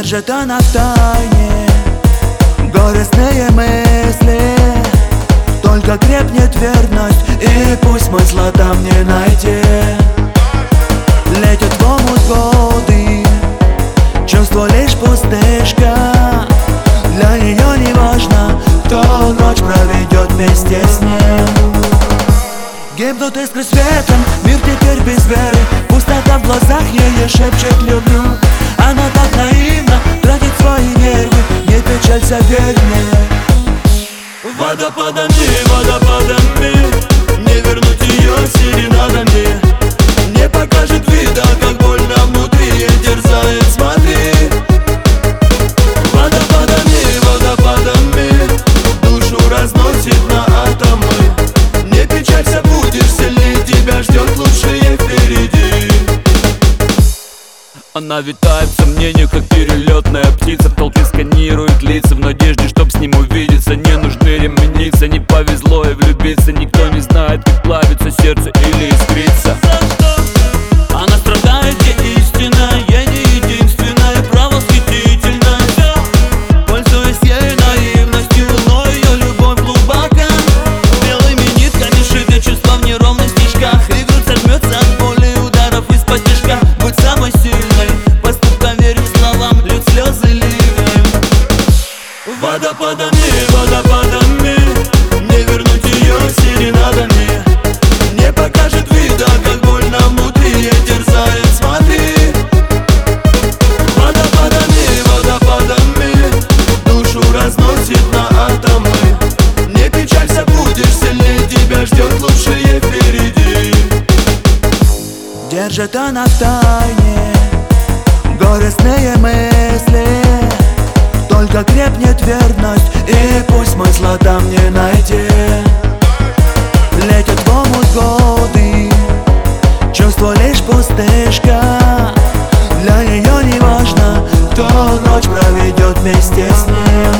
держит она в тайне горестные мысли. Только крепнет верность, и пусть смысла там не найти. Летят в омут годы, чувство лишь пустышка. Для нее не важно, кто ночь проведет вместе с ним. Гибнут искры светом, мир теперь без веры. Пустота в глазах ей шепчет «люблю». Она так наивна, тратит свои нервы. Не печалься, верь мне. Водопадами, водопадами, не вернуть ее серенадами. Не покажет вида, как больно внутри терзает, смотри. Водопадами, водопадами, душу разносит на атомы. Не печалься, будешь сильнее, тебя ждет лучшее впереди. Она витает в сомнениях, как перелетная птица. В толпе сканирует лица в надежде, чтоб с ним увидеться. Не нужны ремениться, не повезло и влюбиться. Никто не знает, как плавится сердце или искрится. Она страдает, где истина, я не единственное, право восхитительно. Пользуясь ею наивностью, но ее любовь глубока. Белыми нитками шиты чувства в неровных стежках. И грудь сожмется от боли ударов из-под тяжка. Будь самой сильной, поступкам верить словам, льют слезы ливнем. Водопадами, водопадами, не вернуть ее серенадами. Не покажет вида, как больно внутри терзает, смотри. Водопадами, водопадами, душу разносит на атомы. Не печалься, будешь сильнее, тебя ждет лучшее впереди. Держит она в тайне горестные мысли. Только крепнет верность, и пусть смысла там не найти. Летят в омут годы, чувство лишь пустышка. Для нее не важно, кто ночь проведет вместе с ним.